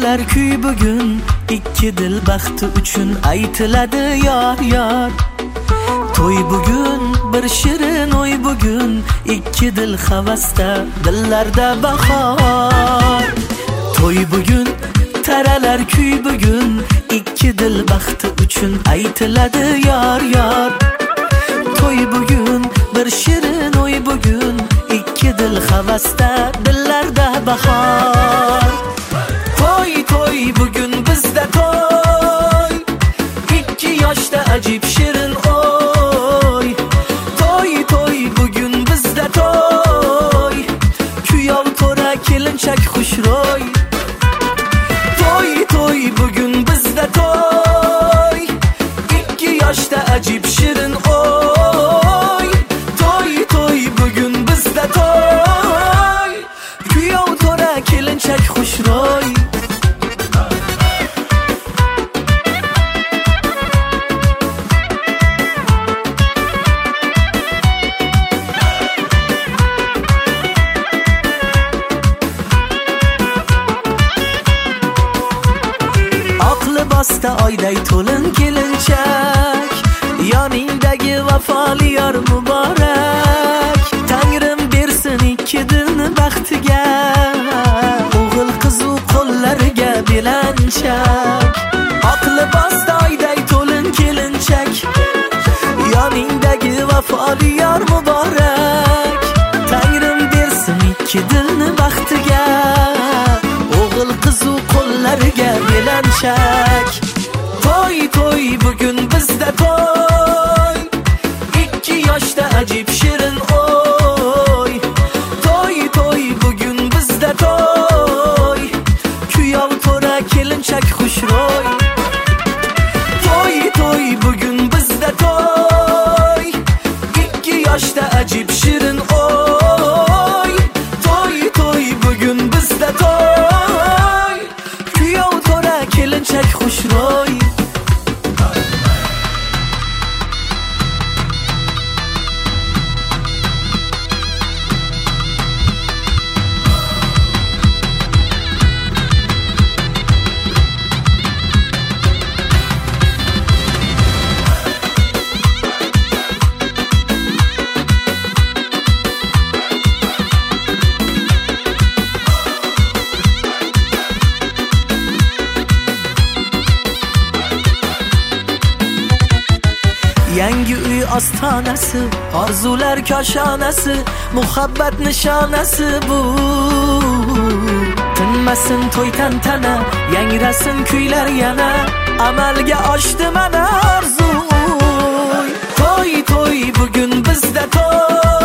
taralar kuy bugun, ikki dil baxti uchun aytiladi yor yor. To'y bugun bir shirin o'y bugun, ikki dil havasda, dillarda bahor. To'y bugun taralar kuy bugun, ikki dil baxti uchun aytiladi yor yor. To'y bugun bir shirin o'y bugun, ikki dil havasda, dillarda bahor. To'y to'y bugun bizda to'y, ikki yoshda ajib shirin o'y. To'y to'y bugun bizda to'y, kuyov to'ra kelinchak xushro'y. To'y to'y bugun bizda to'y, ikki yoshda ajib shirin o'y. To'y to'y bugun bizda to'y, kuyov to'ra kelinchak xushro'y. Libosda oyday to'lin kelinchak, yoningdagi vafoli yor muborak. Tangrim bersin ikki dilni baxtiga, o'g'il qizu qo'llariga belanchak. Oq libosda oyday to'lin kelinchak, yoningdagi vafoli yor muborak. Tangrim bersin ikki dilni baxtiga, o'g'il qizu qo'llariga belanchak. To'y to'y bugun bizda to'y, ikki yoshda ajib shirin o'y. To'y to'y bugun bizda to'y, kuyov to'ra kelinchak xushro'y. To'y to'y bugun bizda to'y, ikki yoshda ajib shirin o'y. To'y to'y bugun bizda to'y, kuyov to'ra kelinchak xushro'y. Yangi uy ostonasi, orzular koshonasi, muhabbat nishonasi bu. Tinmasin to'y tantana, yangrasin kuylar yana, amalga oshdi mana orzu. To'y to'y bugun bizda to'y,